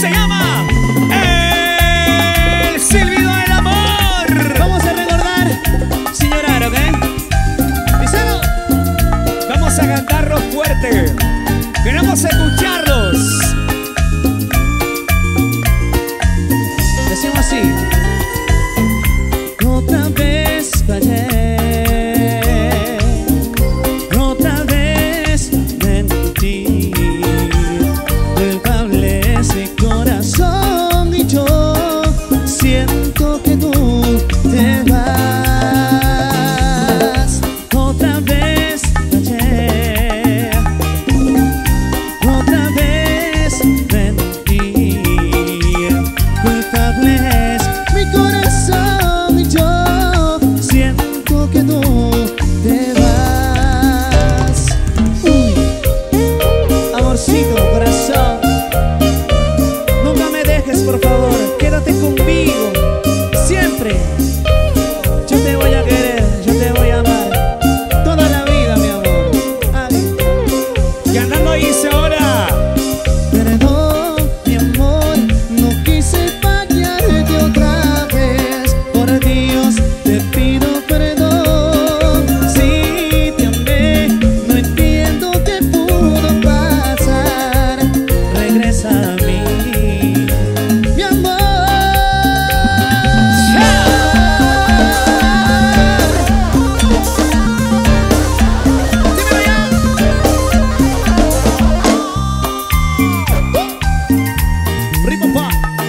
se llama El Silbido del Amor. Vamos a recordar, señor Aro, ¿ok? Díselo. Vamos a cantarlo fuerte. Queremos escucharlos. Decimos así. Otra vez fallé. Otra vez mentí. Culpable es mi corazón y yo siento que tú te vas. Otra vez fallé. Otra vez mentí. Culpable es mi corazón y yo siento que tú te vas. Uy, amorcito, corazón, nunca me dejes, por favor, quédate conmigo siempre. Yo te voy a querer, yo te voy a amar toda la vida, mi amor. Ay. Y andando dice ahora. Perdón, mi amor, no quise fallarte otra vez. Por Dios, te pido perdón. Si te amé, no entiendo qué pudo pasar. Regresa a mí, mi amor. Dímelo ya. Ritmo pa.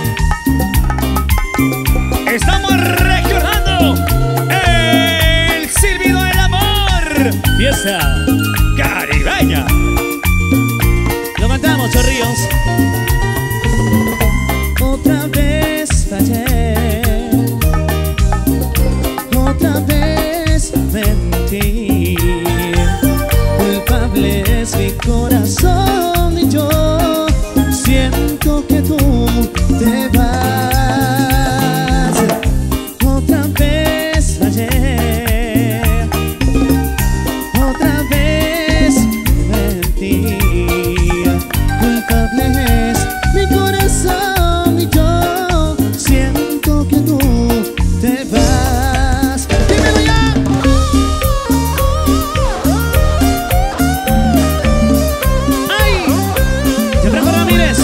Estamos recordando El Silbido del Amor. Fiesta caribeña. Lo cantamos, Chorrillos. Otra vez fallé. Otra vez mentí. Culpable es mi corazón y yo siento que tú te vas. Otra vez fallé. Otra vez mentí. Culpable es mi corazón y yo siento que tú te vas. Dímelo ya. ¡Ay! Gianfranco Ramírez.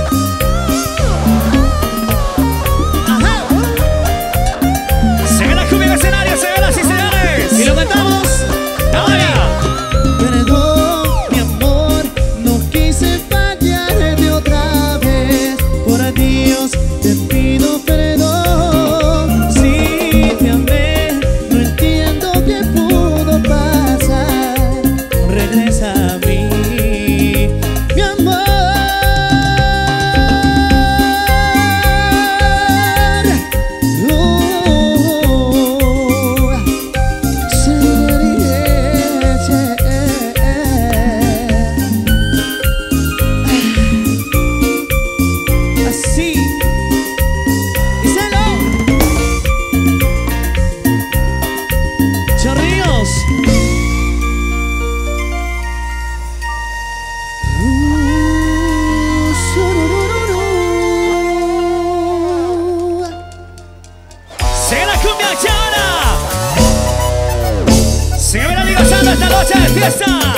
Ajá. Se ve la cumbia en el escenario, se ve las Y señores. lo cantamos. Ahora. Perdón, mi amor, no quise fallarte otra vez. Por Dios, te pido perdón. Si te amé, no entiendo qué pudo pasar. Regresa a mí, mi amor. Así, díselo. Chorrillos. Se ve la cumbia chana. Se ve la Liga Santa esta noche de fiesta.